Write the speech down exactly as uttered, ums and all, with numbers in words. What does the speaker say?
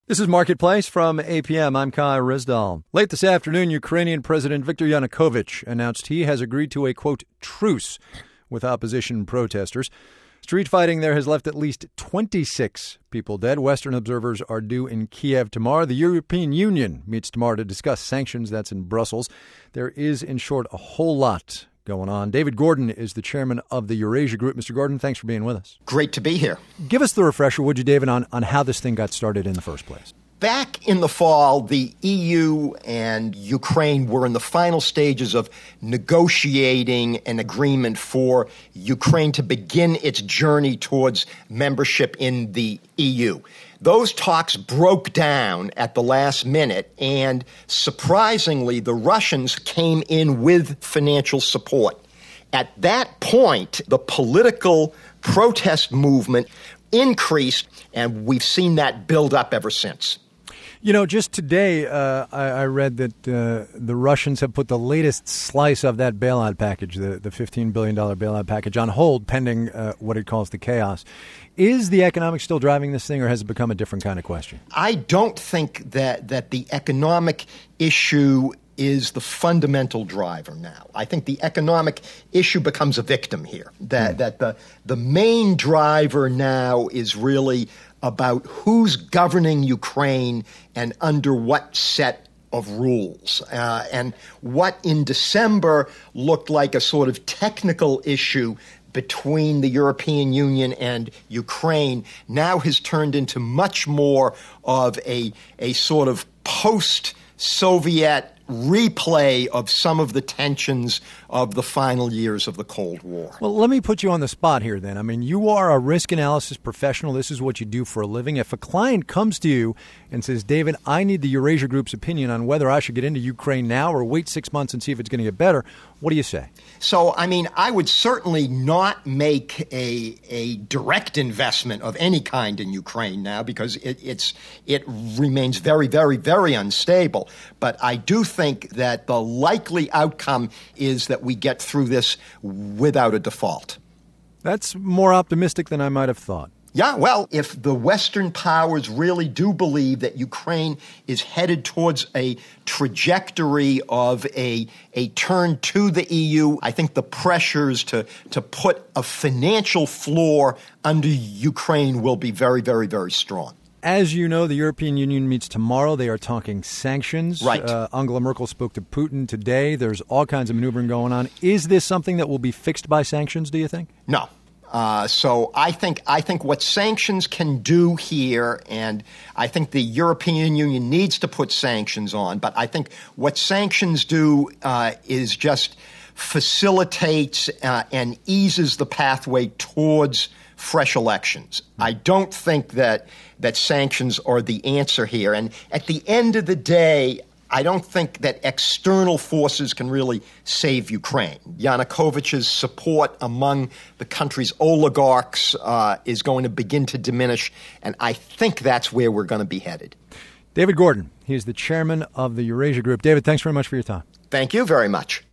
This is Marketplace from A P M. I'm Kai Rizdal. Late this afternoon, Ukrainian President Viktor Yanukovych announced he has agreed to a, quote, truce with opposition protesters. Street fighting there has left at least twenty-six people dead. Western observers are due in Kiev tomorrow. The European Union meets tomorrow to discuss sanctions. That's in Brussels. There is, in short, a whole lot going on. David Gordon is the chairman of the Eurasia Group. Mister Gordon, thanks for being with us. Great to be here. Give us the refresher, would you, David, on, on how this thing got started in the first place. Back in the fall, the E U and Ukraine were in the final stages of negotiating an agreement for Ukraine to begin its journey towards membership in the E U. Those talks broke down at the last minute, and surprisingly, the Russians came in with financial support. At that point, the political protest movement increased, and we've seen that build up ever since. You know, just today, uh, I, I read that uh, the Russians have put the latest slice of that bailout package, the, the fifteen billion dollars bailout package, on hold pending uh, what it calls the chaos. Is the economics still driving this thing, or has it become a different kind of question? I don't think that, that the economic issue is the fundamental driver now. I think the economic issue becomes a victim here. That, mm. that the, the main driver now is really about who's governing Ukraine and under what set of rules. Uh, and what in December looked like a sort of technical issue between the European Union and Ukraine now has turned into much more of a, a sort of post-Soviet replay of some of the tensions of the final years of the Cold War. Well, let me put you on the spot here then. I mean, you are a risk analysis professional. This is what you do for a living. If a client comes to you and says, David, I need the Eurasia Group's opinion on whether I should get into Ukraine now or wait six months and see if it's going to get better, what do you say? So, I mean, I would certainly not make a a direct investment of any kind in Ukraine now because it, it's it remains very, very, very unstable. But I do think that the likely outcome is that we get through this without a default. That's more optimistic than I might have thought. Yeah, well, if the Western powers really do believe that Ukraine is headed towards a trajectory of a a turn to the E U, I think the pressures to, to put a financial floor under Ukraine will be very, very, very strong. As you know, the European Union meets tomorrow. They are talking sanctions. Right. Uh, Angela Merkel spoke to Putin today. There's all kinds of maneuvering going on. Is this something that will be fixed by sanctions, do you think? No. Uh, so I think I think what sanctions can do here, and I think the European Union needs to put sanctions on, but I think what sanctions do uh, is just facilitates uh, and eases the pathway towards fresh elections. I don't think that that sanctions are the answer here. And at the end of the day, I don't think that external forces can really save Ukraine. Yanukovych's support among the country's oligarchs uh, is going to begin to diminish, and I think that's where we're going to be headed. David Gordon, he is the chairman of the Eurasia Group. David, thanks very much for your time. Thank you very much.